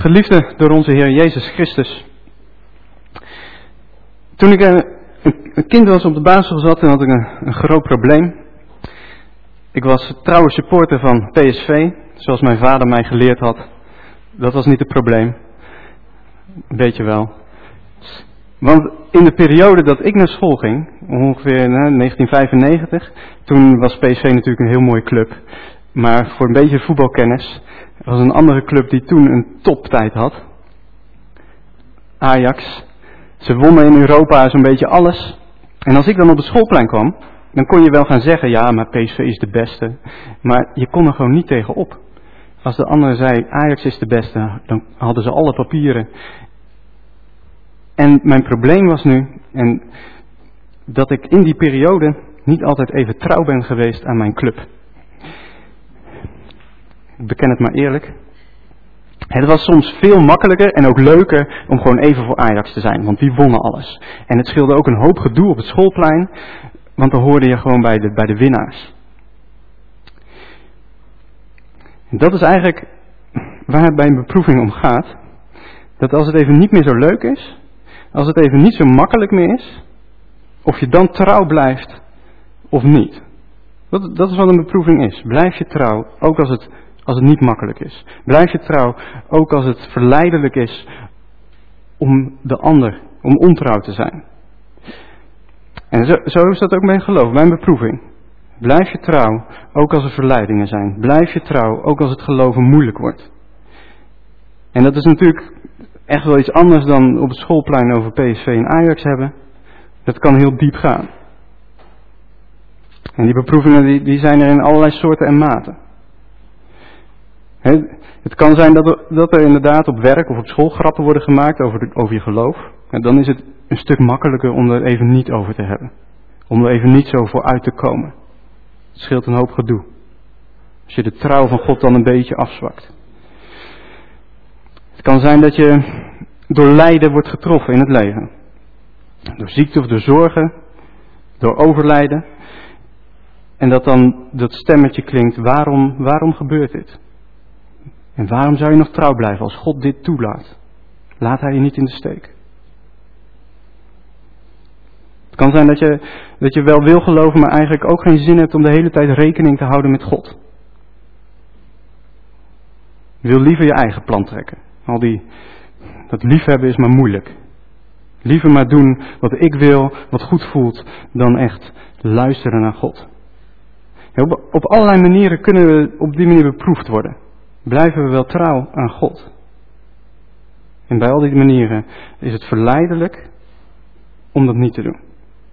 Geliefde door onze Heer Jezus Christus. Toen ik een kind was op de basisschool zat, toen had ik een groot probleem. Ik was trouwe supporter van PSV, zoals mijn vader mij geleerd had. Dat was niet het probleem. Weet je wel. Want in de periode dat ik naar school ging, ongeveer 1995, toen was PSV natuurlijk een heel mooie club. Maar voor een beetje voetbalkennis, er was een andere club die toen een toptijd had. Ajax. Ze wonnen in Europa zo'n beetje alles. En als ik dan op het schoolplein kwam, dan kon je wel gaan zeggen, ja, maar PSV is de beste. Maar je kon er gewoon niet tegenop. Als de ander zei, Ajax is de beste, dan hadden ze alle papieren. En mijn probleem was nu, en dat ik in die periode niet altijd even trouw ben geweest aan mijn club. Ik beken het maar eerlijk. Het was soms veel makkelijker en ook leuker om gewoon even voor Ajax te zijn, want die wonnen alles. En het scheelde ook een hoop gedoe op het schoolplein, want dan hoorde je gewoon bij de winnaars. En dat is eigenlijk waar het bij een beproeving om gaat. Dat als het even niet meer zo leuk is, als het even niet zo makkelijk meer is, of je dan trouw blijft of niet. Dat is wat een beproeving is. Blijf je trouw, ook als het niet makkelijk is. Blijf je trouw, ook als het verleidelijk is om om ontrouw te zijn. En zo is dat ook mijn geloof, mijn beproeving. Blijf je trouw, ook als er verleidingen zijn. Blijf je trouw, ook als het geloven moeilijk wordt. En dat is natuurlijk echt wel iets anders dan op het schoolplein over PSV en Ajax hebben. Dat kan heel diep gaan. En die beproevingen die zijn er in allerlei soorten en maten. Het kan zijn dat er inderdaad op werk of op school grappen worden gemaakt over je geloof. En dan is het een stuk makkelijker om er even niet over te hebben. Om er even niet zo voor uit te komen. Het scheelt een hoop gedoe. Als je de trouw van God dan een beetje afzwakt. Het kan zijn dat je door lijden wordt getroffen in het leven. Door ziekte of door zorgen. Door overlijden. En dat dan dat stemmetje klinkt, waarom gebeurt dit? En waarom zou je nog trouw blijven als God dit toelaat? Laat hij je niet in de steek. Het kan zijn dat je wel wil geloven, maar eigenlijk ook geen zin hebt om de hele tijd rekening te houden met God. Je wil liever je eigen plan trekken. Dat liefhebben is maar moeilijk. Liever maar doen wat ik wil, wat goed voelt, dan echt luisteren naar God. Op allerlei manieren kunnen we op die manier beproefd worden. Blijven we wel trouw aan God. En bij al die manieren is het verleidelijk om dat niet te doen.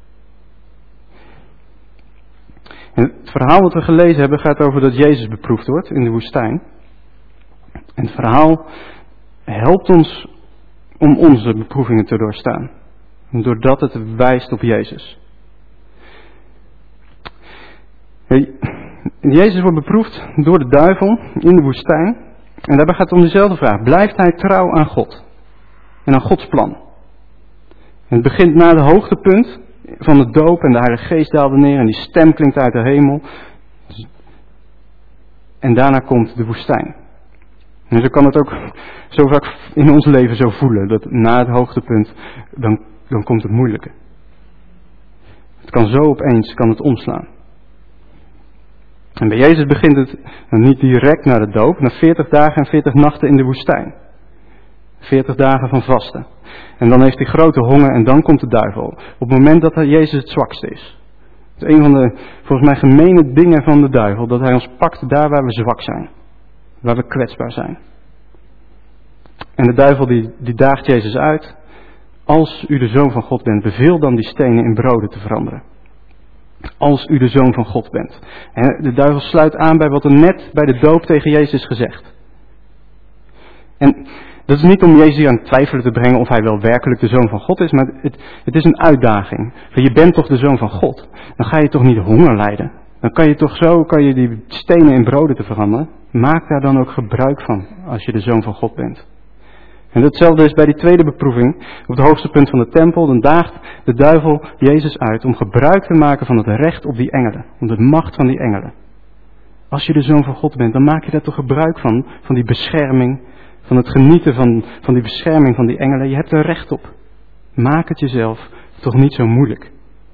En het verhaal wat we gelezen hebben gaat over dat Jezus beproefd wordt in de woestijn. En het verhaal helpt ons om onze beproevingen te doorstaan. Doordat het wijst op Jezus. Jezus wordt beproefd door de duivel in de woestijn. En daarbij gaat het om dezelfde vraag. Blijft hij trouw aan God? En aan Gods plan? En het begint na het hoogtepunt van de doop en de Heilige Geest daalde neer en die stem klinkt uit de hemel. En daarna komt de woestijn. En zo kan het ook zo vaak in ons leven zo voelen. Dat na het hoogtepunt, dan komt het moeilijke. Het kan zo opeens omslaan. En bij Jezus begint het niet direct na de doop, na 40 dagen en 40 nachten in de woestijn. 40 dagen van vasten. En dan heeft hij grote honger en dan komt de duivel. Op het moment dat Jezus het zwakste is. Het is een van de, volgens mij, gemene dingen van de duivel. Dat hij ons pakt daar waar we zwak zijn. Waar we kwetsbaar zijn. En de duivel die daagt Jezus uit. Als u de Zoon van God bent, beveel dan die stenen in broden te veranderen. Als u de Zoon van God bent. En de duivel sluit aan bij wat er net bij de doop tegen Jezus is gezegd. En dat is niet om Jezus aan het twijfelen te brengen of hij wel werkelijk de Zoon van God is. Maar het is een uitdaging. Je bent toch de Zoon van God. Dan ga je toch niet honger lijden. Dan kan je die stenen in broden te veranderen. Maak daar dan ook gebruik van als je de Zoon van God bent. En hetzelfde is bij die tweede beproeving. Op het hoogste punt van de tempel. Dan daagt de duivel Jezus uit om gebruik te maken van het recht op die engelen. Om de macht van die engelen. Als je de Zoon van God bent, dan maak je daar toch gebruik van die bescherming van het genieten van die bescherming van die engelen. Je hebt er recht op. Maak het jezelf toch niet zo moeilijk.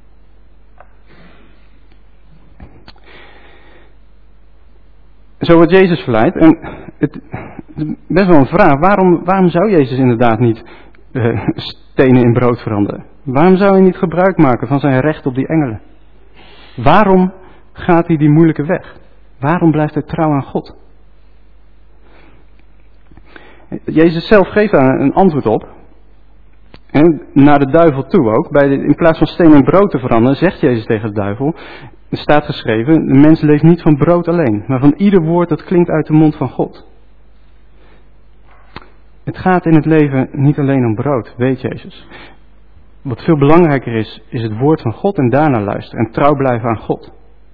Zo wordt Jezus verleid. En het is best wel een vraag. Waarom zou Jezus inderdaad niet stenen in brood veranderen? Waarom zou hij niet gebruik maken van zijn recht op die engelen? Waarom gaat hij die moeilijke weg? Waarom blijft hij trouw aan God? Jezus zelf geeft daar een antwoord op. En naar de duivel toe ook. In plaats van steen in brood te veranderen, zegt Jezus tegen de duivel. Er staat geschreven, de mens leeft niet van brood alleen, maar van ieder woord dat klinkt uit de mond van God. Het gaat in het leven niet alleen om brood, weet Jezus. Wat veel belangrijker is het woord van God en daarna luisteren en trouw blijven aan God.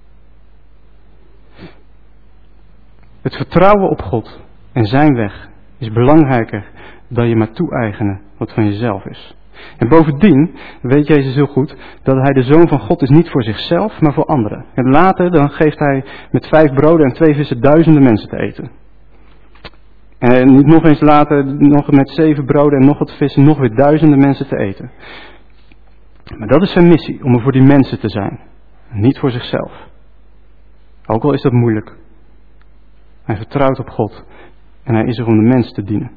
Het vertrouwen op God en zijn weg is belangrijker dan je maar toe-eigenen wat van jezelf is. En bovendien weet Jezus heel goed dat hij de Zoon van God is niet voor zichzelf, maar voor anderen. En later dan geeft hij met 5 broden en 2 vissen duizenden mensen te eten. En niet nog eens later, nog met 7 broden en nog wat vissen, nog weer duizenden mensen te eten. Maar dat is zijn missie, om er voor die mensen te zijn. Niet voor zichzelf. Ook al is dat moeilijk. Hij vertrouwt op God en hij is er om de mens te dienen.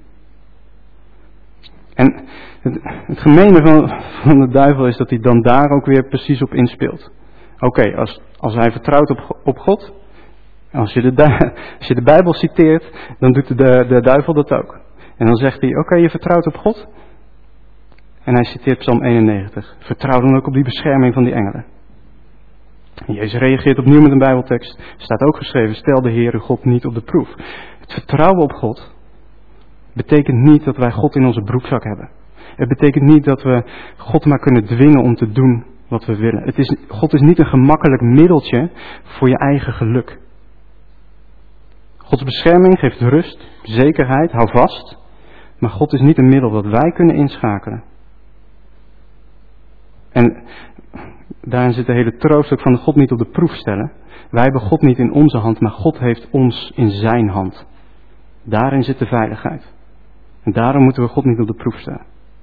En het gemene van de duivel is dat hij dan daar ook weer precies op inspeelt. Oké, als hij vertrouwt op God, als je de Bijbel citeert, dan doet de duivel dat ook. En dan zegt hij, oké, je vertrouwt op God. En hij citeert Psalm 91. Vertrouw dan ook op die bescherming van die engelen. En Jezus reageert opnieuw met een Bijbeltekst. Er staat ook geschreven, stel de Heere God niet op de proef. Het vertrouwen op God betekent niet dat wij God in onze broekzak hebben. Het betekent niet dat we God maar kunnen dwingen om te doen wat we willen. God is niet een gemakkelijk middeltje voor je eigen geluk. Gods bescherming geeft rust, zekerheid, hou vast. Maar God is niet een middel dat wij kunnen inschakelen. En daarin zit de hele troost ook van de God niet op de proef stellen. Wij hebben God niet in onze hand, maar God heeft ons in zijn hand. Daarin zit de veiligheid. En daarom moeten we God niet op de proef stellen.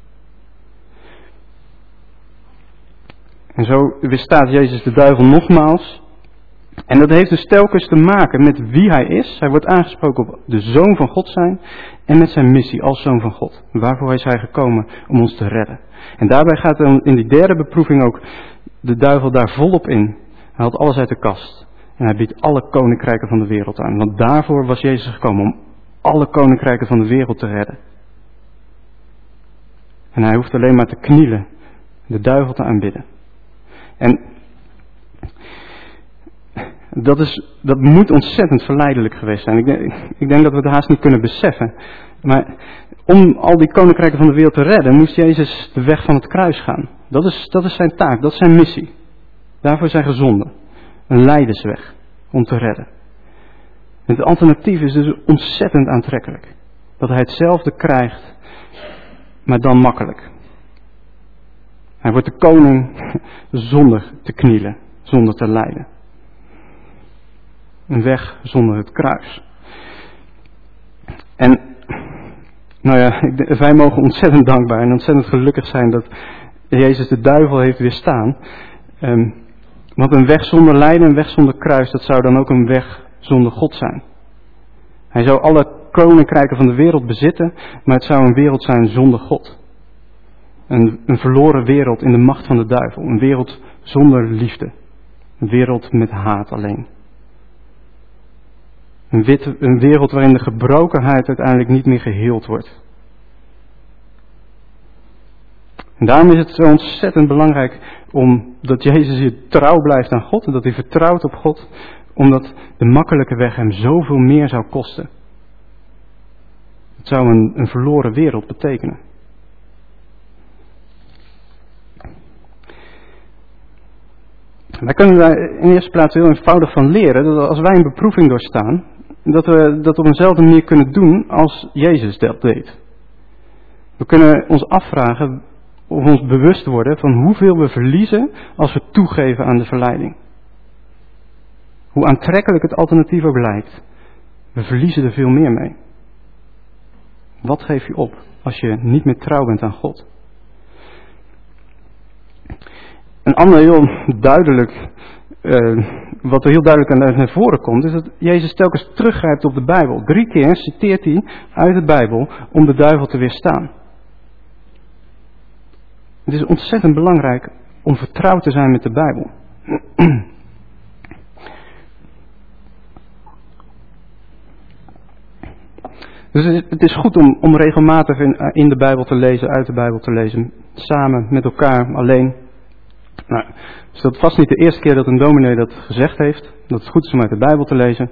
En zo weerstaat Jezus de duivel nogmaals. En dat heeft dus telkens te maken met wie hij is. Hij wordt aangesproken op de Zoon van God zijn. En met zijn missie als Zoon van God. Waarvoor is hij gekomen om ons te redden. En daarbij gaat dan in die derde beproeving ook de duivel daar volop in. Hij haalt alles uit de kast. En hij biedt alle koninkrijken van de wereld aan. Want daarvoor was Jezus gekomen, om alle koninkrijken van de wereld te redden. En hij hoeft alleen maar te knielen, de duivel te aanbidden. En dat moet ontzettend verleidelijk geweest zijn. Ik denk dat we het haast niet kunnen beseffen. Maar om al die koninkrijken van de wereld te redden, moest Jezus de weg van het kruis gaan. Dat is zijn taak, dat is zijn missie. Daarvoor is hij gezonden. Een lijdensweg om te redden. Het alternatief is dus ontzettend aantrekkelijk. Dat hij hetzelfde krijgt, maar dan makkelijk. Hij wordt de koning zonder te knielen, zonder te lijden. Een weg zonder het kruis. En nou ja, wij mogen ontzettend dankbaar en ontzettend gelukkig zijn dat Jezus de duivel heeft weerstaan. Want een weg zonder lijden, een weg zonder kruis, dat zou dan ook een weg zonder God zijn. Hij zou alle koninkrijken van de wereld bezitten, maar het zou een wereld zijn zonder God. Een verloren wereld in de macht van de duivel. Een wereld zonder liefde. Een wereld met haat alleen. Een wereld waarin de gebrokenheid uiteindelijk niet meer geheeld wordt. En daarom is het zo ontzettend belangrijk dat Jezus hier trouw blijft aan God. En dat hij vertrouwt op God. Omdat de makkelijke weg hem zoveel meer zou kosten. Het zou een verloren wereld betekenen. Daar kunnen we in eerste plaats heel eenvoudig van leren. Dat als wij een beproeving doorstaan, dat we dat op eenzelfde manier kunnen doen als Jezus dat deed. We kunnen ons afvragen of we ons bewust worden van hoeveel we verliezen als we toegeven aan de verleiding. Hoe aantrekkelijk het alternatief ook lijkt. We verliezen er veel meer mee. Wat geef je op als je niet meer trouw bent aan God? Een ander heel duidelijk, wat er heel duidelijk naar voren komt, is dat Jezus telkens teruggrijpt op de Bijbel. 3 keer citeert hij uit de Bijbel om de duivel te weerstaan. Het is ontzettend belangrijk om vertrouwd te zijn met de Bijbel. Dus het is goed om regelmatig in de Bijbel te lezen, uit de Bijbel te lezen. Samen, met elkaar, alleen. Nou, dus dat is vast niet de eerste keer dat een dominee dat gezegd heeft. Dat het goed is om uit de Bijbel te lezen.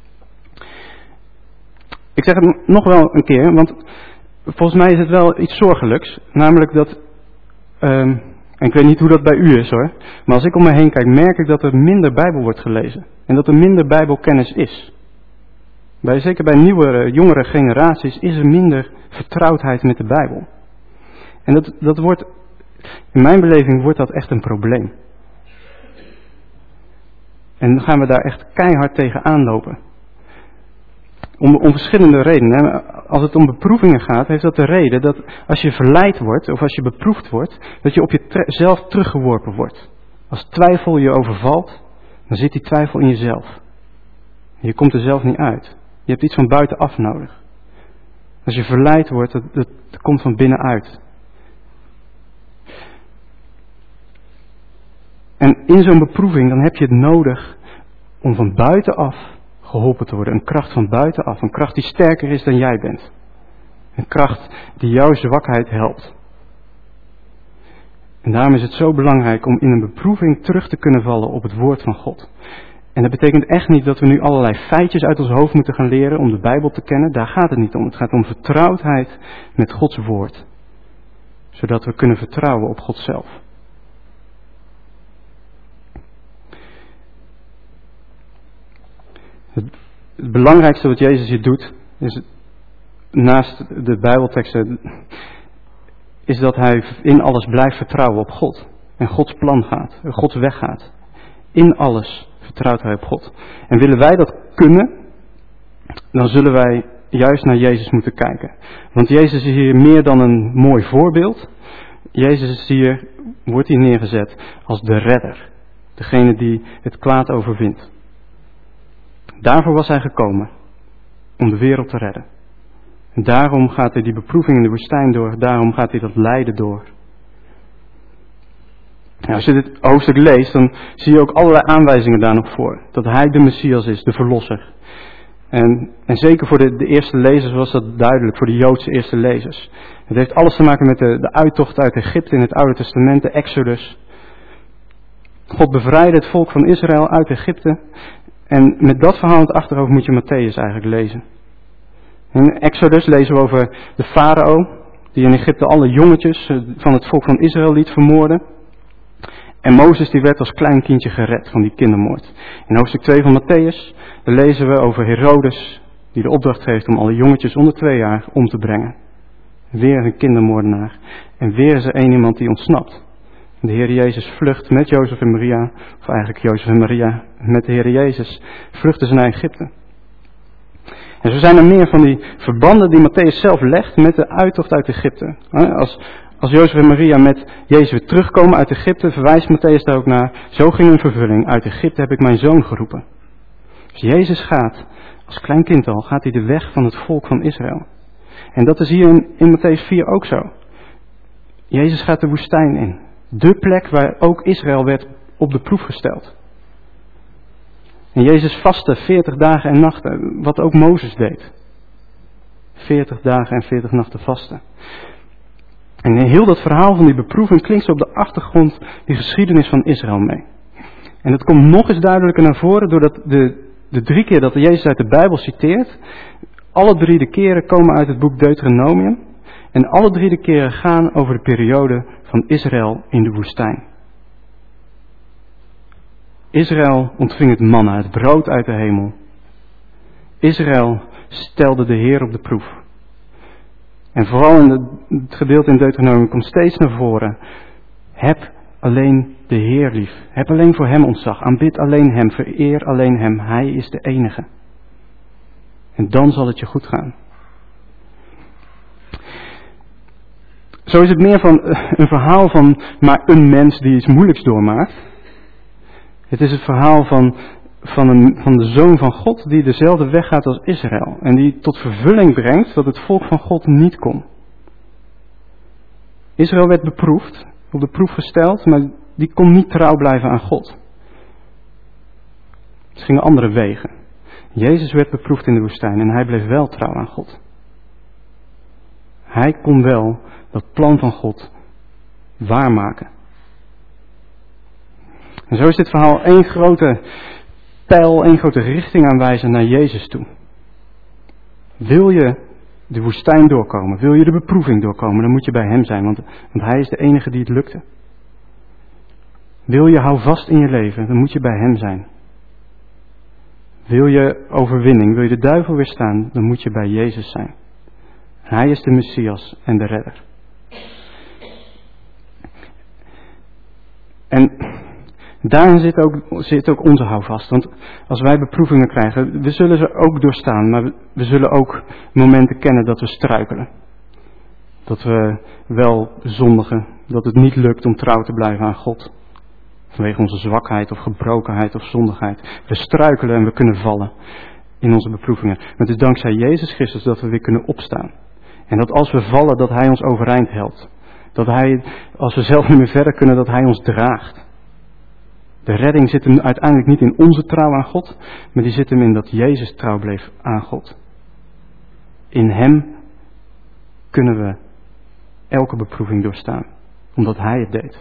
Ik zeg het nog wel een keer, want volgens mij is het wel iets zorgelijks. Namelijk dat, en ik weet niet hoe dat bij u is hoor. Maar als ik om me heen kijk, merk ik dat er minder Bijbel wordt gelezen. En dat er minder Bijbelkennis is. Zeker bij nieuwere, jongere generaties is er minder vertrouwdheid met de Bijbel. En dat wordt, in mijn beleving wordt dat echt een probleem. En dan gaan we daar echt keihard tegen aanlopen. Om verschillende redenen. Als het om beproevingen gaat, heeft dat de reden dat als je verleid wordt, of als je beproefd wordt, dat je op jezelf teruggeworpen wordt. Als twijfel je overvalt, dan zit die twijfel in jezelf. Je komt er zelf niet uit. Je hebt iets van buitenaf nodig. Als je verleid wordt, dat komt van binnenuit. En in zo'n beproeving, dan heb je het nodig om van buitenaf geholpen te worden. Een kracht van buitenaf. Een kracht die sterker is dan jij bent. Een kracht die jouw zwakheid helpt. En daarom is het zo belangrijk om in een beproeving terug te kunnen vallen op het woord van God. En dat betekent echt niet dat we nu allerlei feitjes uit ons hoofd moeten gaan leren om de Bijbel te kennen. Daar gaat het niet om. Het gaat om vertrouwdheid met Gods woord. Zodat we kunnen vertrouwen op God zelf. Het belangrijkste wat Jezus hier doet, is naast de Bijbelteksten, is dat hij in alles blijft vertrouwen op God. En Gods plan gaat, Gods weg gaat. In alles vertrouwt hij op God. En willen wij dat kunnen, dan zullen wij juist naar Jezus moeten kijken. Want Jezus is hier meer dan een mooi voorbeeld. Jezus is hier, wordt hier neergezet als de redder. Degene die het kwaad overwint. Daarvoor was hij gekomen. Om de wereld te redden. En daarom gaat hij die beproeving in de woestijn door. Daarom gaat hij dat lijden door. Nou, als je dit hoofdstuk leest, dan zie je ook allerlei aanwijzingen daar nog voor. Dat hij de Messias is, de verlosser. En zeker voor de eerste lezers was dat duidelijk, voor de Joodse eerste lezers. Het heeft alles te maken met de uittocht uit Egypte in het Oude Testament, de Exodus. God bevrijdde het volk van Israël uit Egypte. En met dat verhaal in het achterhoofd moet je Mattheüs eigenlijk lezen. In Exodus lezen we over de farao, die in Egypte alle jongetjes van het volk van Israël liet vermoorden. En Mozes die werd als klein kindje gered van die kindermoord. In hoofdstuk 2 van Mattheüs lezen we over Herodes, die de opdracht geeft om alle jongetjes onder 2 jaar om te brengen. Weer een kindermoordenaar. En weer is er één iemand die ontsnapt. De Heer Jezus vlucht met Jozef en Maria, of eigenlijk Jozef en Maria met de Heer Jezus, vluchten ze naar Egypte. En zo zijn er meer van die verbanden die Mattheüs zelf legt met de uittocht uit Egypte. Als Jozef en Maria met Jezus weer terugkomen uit Egypte, verwijst Mattheüs daar ook naar, zo ging een vervulling, uit Egypte heb ik mijn zoon geroepen. Dus Jezus gaat, als klein kind al, gaat hij de weg van het volk van Israël. En dat is hier in Mattheüs 4 ook zo. Jezus gaat de woestijn in. De plek waar ook Israël werd op de proef gesteld. En Jezus vastte 40 dagen en nachten, wat ook Mozes deed. 40 dagen en 40 nachten vasten. En in heel dat verhaal van die beproeving klinkt op de achtergrond die geschiedenis van Israël mee. En dat komt nog eens duidelijker naar voren doordat de 3 keer dat Jezus uit de Bijbel citeert, alle 3 de keren komen uit het boek Deuteronomium. En alle 3 de keren gaan over de periode van Israël in de woestijn. Israël ontving het manna, het brood uit de hemel. Israël stelde de Heer op de proef. En vooral in het gedeelte in Deuteronomium komt steeds naar voren. Heb alleen de Heer lief. Heb alleen voor hem ontzag. Aanbid alleen hem. Vereer alleen hem. Hij is de enige. En dan zal het je goed gaan. Zo is het meer van een verhaal van maar een mens die iets moeilijks doormaakt. Het is het verhaal van de Zoon van God die dezelfde weg gaat als Israël. En die tot vervulling brengt wat het volk van God niet kon. Israël werd beproefd, op de proef gesteld, maar die kon niet trouw blijven aan God. Ze gingen andere wegen. Jezus werd beproefd in de woestijn en hij bleef wel trouw aan God. Hij kon wel dat plan van God waarmaken. En zo is dit verhaal één grote pijl, één grote richting aanwijzen naar Jezus toe. Wil je de woestijn doorkomen, wil je de beproeving doorkomen, dan moet je bij hem zijn, want hij is de enige die het lukte. Wil je hou vast in je leven, dan moet je bij hem zijn. Wil je overwinning, wil je de duivel weerstaan, dan moet je bij Jezus zijn. Hij is de Messias en de redder. En daarin zit ook onze houvast. Want als wij beproevingen krijgen, we zullen ze ook doorstaan. Maar we zullen ook momenten kennen dat we struikelen. Dat we wel zondigen. Dat het niet lukt om trouw te blijven aan God. Vanwege onze zwakheid of gebrokenheid of zondigheid. We struikelen en we kunnen vallen in onze beproevingen. Maar het is dankzij Jezus Christus dat we weer kunnen opstaan. En dat als we vallen, dat Hij ons overeind helpt. Dat Hij, als we zelf niet meer verder kunnen, dat Hij ons draagt. De redding zit hem uiteindelijk niet in onze trouw aan God, maar die zit hem in dat Jezus trouw bleef aan God. In Hem kunnen we elke beproeving doorstaan, omdat Hij het deed.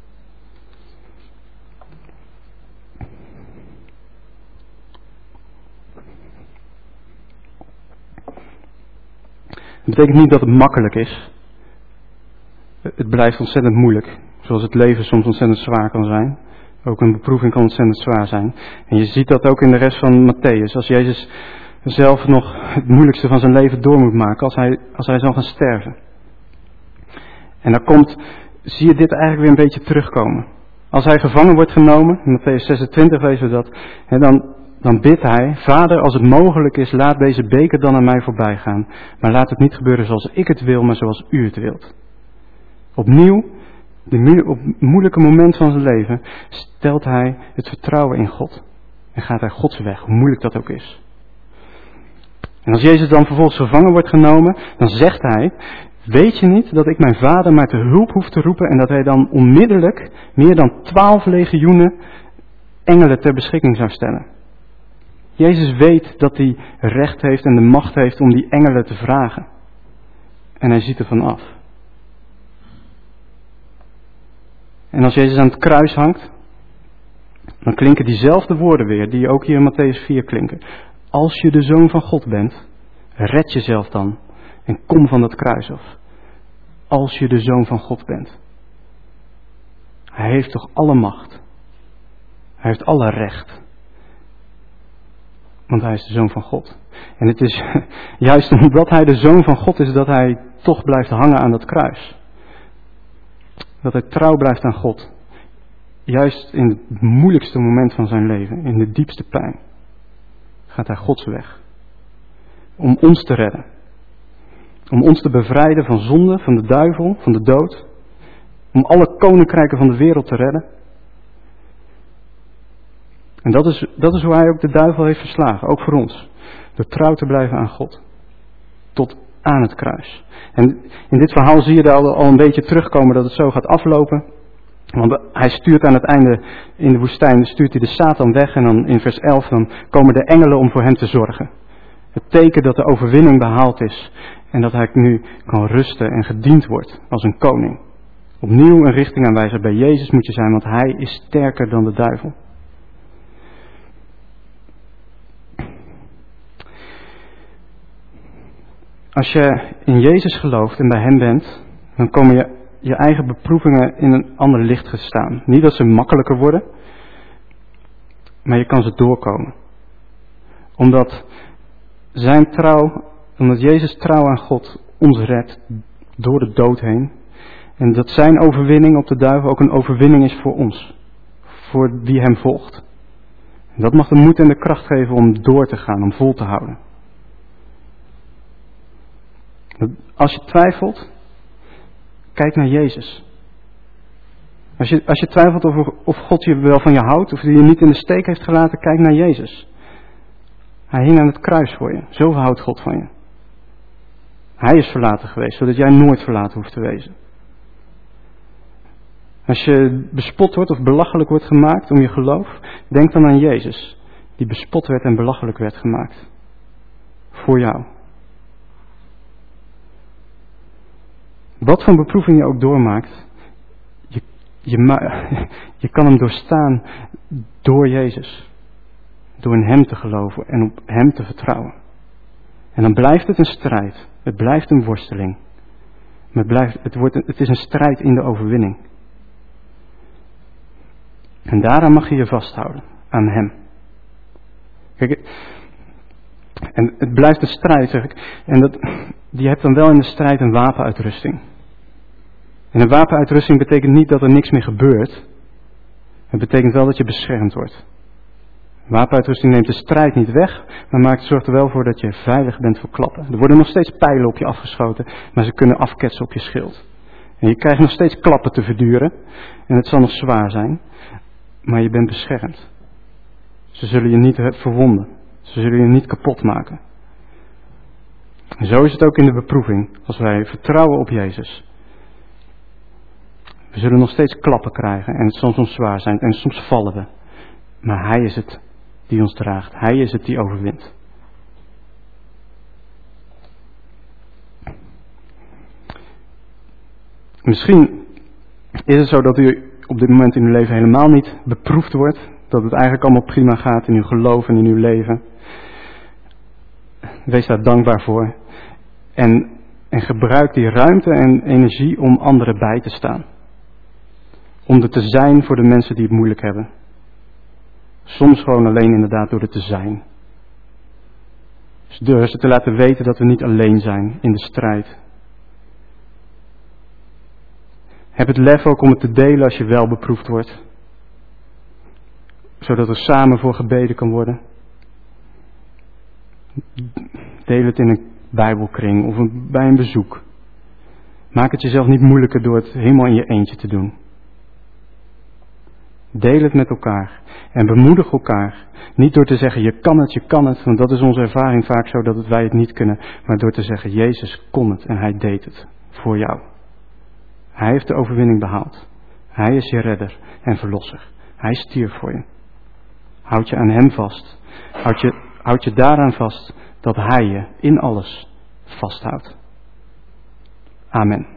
Het betekent niet dat het makkelijk is. Het blijft ontzettend moeilijk, zoals het leven soms ontzettend zwaar kan zijn. Ook een beproeving kan ontzettend zwaar zijn. En je ziet dat ook in de rest van Mattheüs. Als Jezus zelf nog het moeilijkste van zijn leven door moet maken. Als hij zal gaan sterven. En dan zie je dit eigenlijk weer een beetje terugkomen. Als hij gevangen wordt genomen, in Mattheüs 26 lezen we dat. En dan bidt hij, Vader, als het mogelijk is, laat deze beker dan aan mij voorbij gaan. Maar laat het niet gebeuren zoals ik het wil, maar zoals u het wilt. Opnieuw, op het moeilijke moment van zijn leven, stelt hij het vertrouwen in God. En gaat hij Gods weg, hoe moeilijk dat ook is. En als Jezus dan vervolgens gevangen wordt genomen, dan zegt hij, weet je niet dat ik mijn Vader maar te hulp hoef te roepen en dat hij dan onmiddellijk meer dan 12 legioenen engelen ter beschikking zou stellen. Jezus weet dat hij recht heeft en de macht heeft om die engelen te vragen. En hij ziet ervan af. En als Jezus aan het kruis hangt, dan klinken diezelfde woorden weer, die ook hier in Mattheüs 4 klinken. Als je de Zoon van God bent, red jezelf dan en kom van dat kruis af. Als je de Zoon van God bent. Hij heeft toch alle macht. Hij heeft alle recht. Want hij is de Zoon van God. En het is juist omdat hij de Zoon van God is, dat hij toch blijft hangen aan dat kruis. Dat hij trouw blijft aan God. Juist in het moeilijkste moment van zijn leven, in de diepste pijn, gaat hij Gods weg. Om ons te redden. Om ons te bevrijden van zonde, van de duivel, van de dood. Om alle koninkrijken van de wereld te redden. En dat is hoe hij ook de duivel heeft verslagen, ook voor ons. Door trouw te blijven aan God. Tot aan het kruis. En in dit verhaal zie je al een beetje terugkomen dat het zo gaat aflopen. Want hij stuurt aan het einde in de woestijn, stuurt hij de Satan weg. En dan in vers 11, dan komen de engelen om voor hem te zorgen. Het teken dat de overwinning behaald is. En dat hij nu kan rusten en gediend wordt als een koning. Opnieuw een richting aanwijzer. Bij Jezus moet je zijn, want hij is sterker dan de duivel. Als je in Jezus gelooft en bij hem bent, dan komen je eigen beproevingen in een ander licht te staan. Niet dat ze makkelijker worden, maar je kan ze doorkomen. Omdat Jezus trouw aan God ons redt door de dood heen. En dat zijn overwinning op de duivel ook een overwinning is voor ons. Voor wie hem volgt. En dat mag de moed en de kracht geven om door te gaan, om vol te houden. Als je twijfelt, Kijk naar Jezus. Als je twijfelt of God je wel van je houdt, of hij je niet in de steek heeft gelaten, kijk naar Jezus. Hij hing aan het kruis voor je. Zoveel houdt God van je. Hij is verlaten geweest, zodat jij nooit verlaten hoeft te wezen. Als je bespot wordt of belachelijk wordt gemaakt om je geloof, denk dan aan Jezus, die bespot werd en belachelijk werd gemaakt. Voor jou. Wat voor beproeving je ook doormaakt, je kan hem doorstaan door Jezus. Door in hem te geloven en op hem te vertrouwen. En dan blijft het een strijd. Het blijft een worsteling. Maar het is een strijd in de overwinning. En daaraan mag je je vasthouden. Aan hem. Kijk, en het blijft een strijd, zeg ik. En je hebt dan wel in de strijd een wapenuitrusting. En een wapenuitrusting betekent niet dat er niks meer gebeurt. Het betekent wel dat je beschermd wordt. Wapenuitrusting neemt de strijd niet weg, maar zorgt er wel voor dat je veilig bent voor klappen. Er worden nog steeds pijlen op je afgeschoten, maar ze kunnen afketsen op je schild. En je krijgt nog steeds klappen te verduren. En het zal nog zwaar zijn, maar je bent beschermd. Ze zullen je niet verwonden. Ze zullen je niet kapot maken. En zo is het ook in de beproeving, als wij vertrouwen op Jezus. We zullen nog steeds klappen krijgen en het zal soms zwaar zijn en soms vallen we. Maar Hij is het die ons draagt. Hij is het die overwint. Misschien is het zo dat u op dit moment in uw leven helemaal niet beproefd wordt. Dat het eigenlijk allemaal prima gaat in uw geloof en in uw leven. Wees daar dankbaar voor. En gebruik die ruimte en energie om anderen bij te staan. Om er te zijn voor de mensen die het moeilijk hebben. Soms gewoon alleen inderdaad door er te zijn. Dus door ze te laten weten dat we niet alleen zijn in de strijd. Heb het lef ook om het te delen als je wel beproefd wordt. Zodat er samen voor gebeden kan worden. Deel het in een bijbelkring of bij een bezoek. Maak het jezelf niet moeilijker door het helemaal in je eentje te doen. Deel het met elkaar en bemoedig elkaar. Niet door te zeggen, je kan het, want dat is onze ervaring vaak zo dat wij het niet kunnen. Maar door te zeggen, Jezus kon het en Hij deed het voor jou. Hij heeft de overwinning behaald. Hij is je redder en verlosser. Hij stierf voor je. Houd je aan Hem vast. Houd je daaraan vast dat Hij je in alles vasthoudt. Amen.